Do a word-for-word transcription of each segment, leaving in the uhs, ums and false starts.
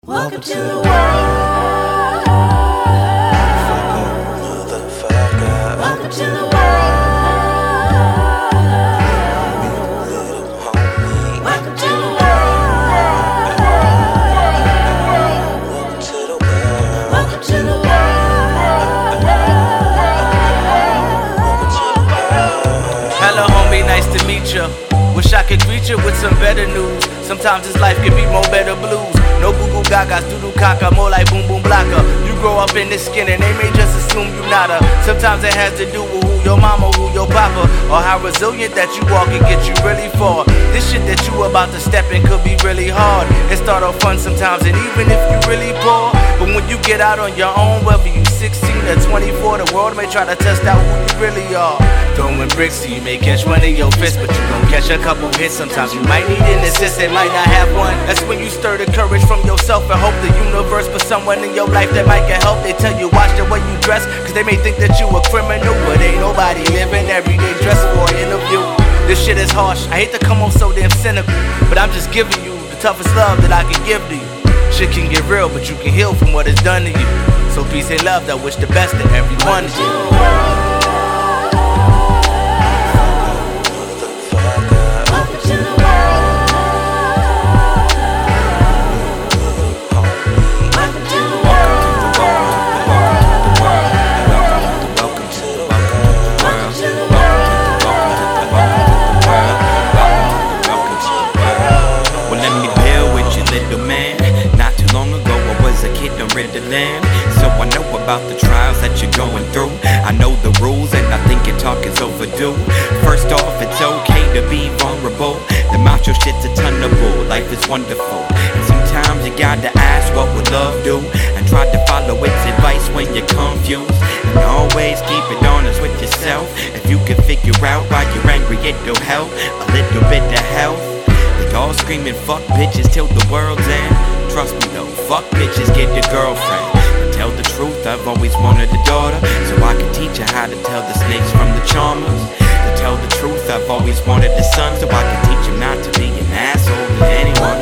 Welcome to the world. Motherfucker. Welcome to the world. Welcome to the world. Welcome to the world. Welcome to the world. Hello, homie, nice to meet ya. Wish I could greet you with some better news. Sometimes this life can be more better blues. No Google Gagas, doodoo caca, more like boom boom blacka. You grow up in this skin and they may just assume you not a. Sometimes it has to do with who your mama, who your papa, or how resilient that you are can get you really far. This shit that you about to step in could be really hard. It start off fun sometimes, and even if you really poor, but when you get out on your own, whether you sixteen or twenty-four, the world may try to test out who you really are. Throwing bricks, so you may catch one in your fist, but you gon' catch a couple hits. Sometimes you might need an assist, they might not have one. That's when you stir the courage from yourself and hope the universe for someone in your life that might get help. They tell you watch the way you dress, cause they may think that you a criminal, but ain't nobody living every day dressed for an interview. This shit is harsh, I hate to come off so damn cynical, but I'm just giving you the toughest love that I can give to you. Shit can get real, but you can heal from what it's done to you. So peace and love, I wish the best to everyone of you. Land. So I know about the trials that you're going through. I know the rules and I think your talk is overdue. First off, it's okay to be vulnerable. The macho shit's a ton of bull. Life is wonderful, and sometimes you gotta ask what would love do, and try to follow its advice when you're confused. And always keep it honest with yourself. If you can figure out why you're angry, it'll help a little bit of health. They all screaming fuck bitches till the world's end. Trust me though, fuck bitches, get a girlfriend. But tell the truth, I've always wanted a daughter, so I can teach her how to tell the snakes from the charmers. To tell the truth, I've always wanted a son, so I can teach him not to be an asshole to anyone.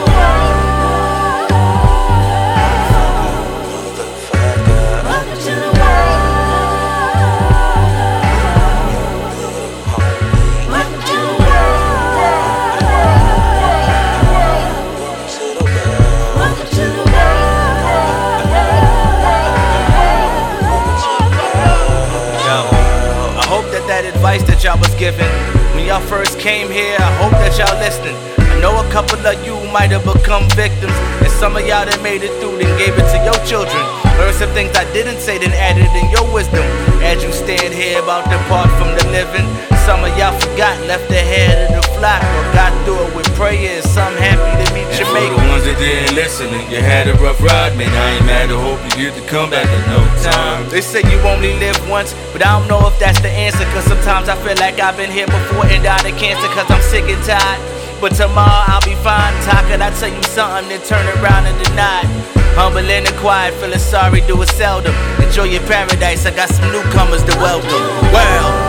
Advice that y'all was given when y'all first came here, I hope that y'all listening. I know a couple of you might have become victims, and some of y'all that made it through then gave it to your children. Learn some things I didn't say, then added in your wisdom. As you stand here about to part from the living, some of y'all forgot, left ahead of the flock, or got through it with prayers. Some happy to meet you, make the ones that didn't listen and you had a rough ride, man, I ain't mad. I hope you get to come back in no time. They say you only live once, but I don't know if that's the answer, cause sometimes I feel like I've been here before and died of cancer, cause I'm sick and tired. But tomorrow I'll be fine. Talk it, I tell you something, then turn around and deny it. Humble and quiet, feeling sorry, do it seldom. Enjoy your paradise, I got some newcomers to welcome. Well.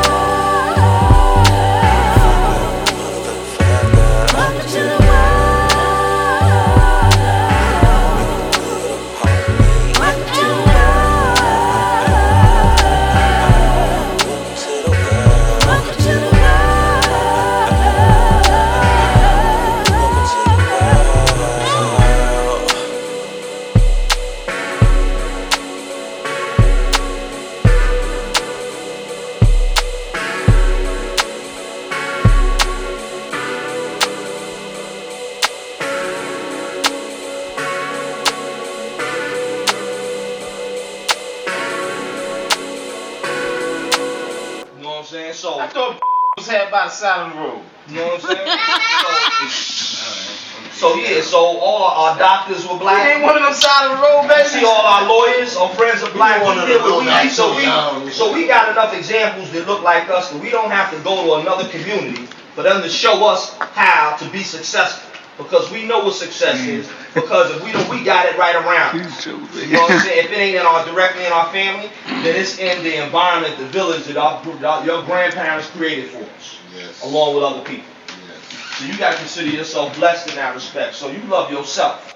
So I thought was had by the side of the road. You know what I'm saying? so, so yeah, so all our doctors were black. You ain't one of them side of the road, baby. See, all our lawyers are friends of black. One of we, them we, so we, so we got enough examples that look like us that we don't have to go to another community for them to show us how to be successful. Because we know what success is. Because if we know we got it right around. You know what I'm saying? If it ain't in our directly in our family, then it's in the environment, the village that our, our your grandparents created for us, yes. Along with other people. Yes. So you got to consider yourself blessed in that respect. So you love yourself.